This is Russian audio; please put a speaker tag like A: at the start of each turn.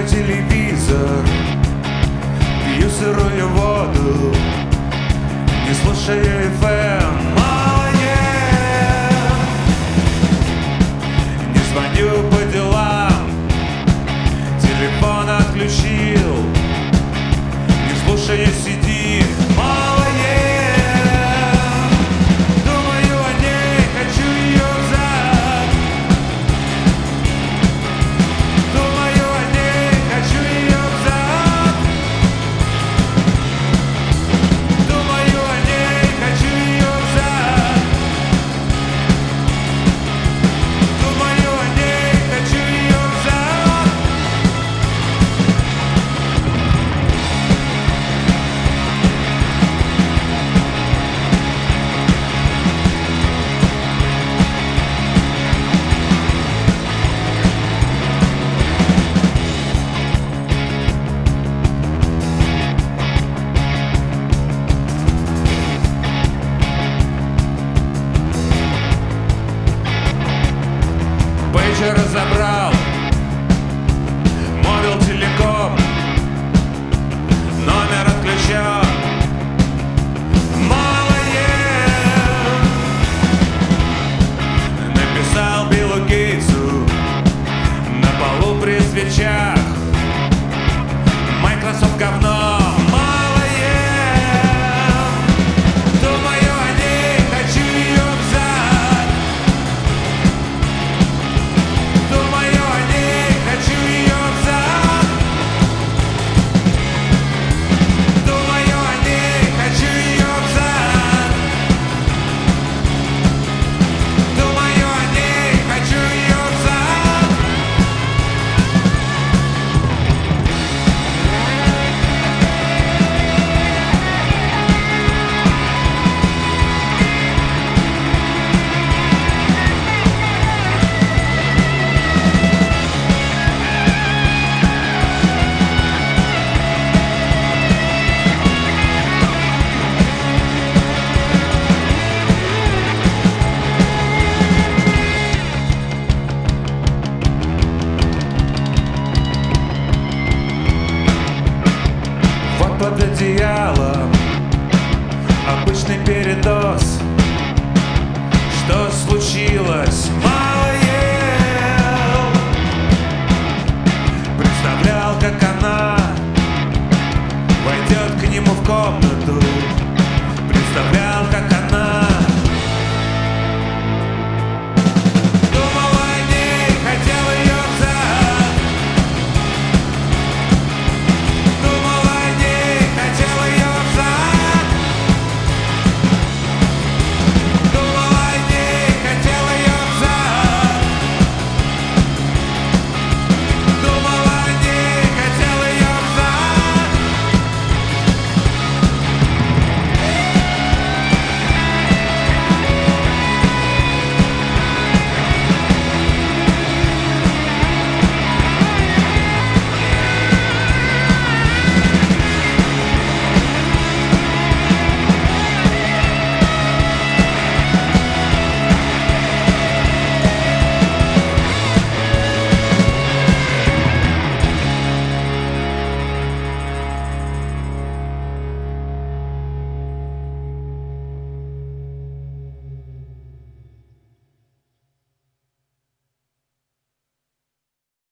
A: Смотрю телевизор, пью сырую воду, не слушаю FM, мало нет. Не звоню по делам, телефон отключил, не слушаю CD, мало нет. Думаю о ней, хочу ее взад. Думаю о ней, хочу ее взад. Думаю о ней, хочу ее взад. Думаю о ней, хочу ее взад. Пейджер разобрал, мобил телеком, номер отключен, мало ем. Написал Биллу Гейтсу на полу при свечах: Microsoft говно, мало ем. Думаю о ней, хочу ее взад. Думаю о ней, хочу ее взад. Думаю о ней, хочу ее взад. Думаю о ней, хочу ее взад. Вот под одеялом обычный передоз. Что случилось? Мало ел. Представлял, как она войдет к нему в комнату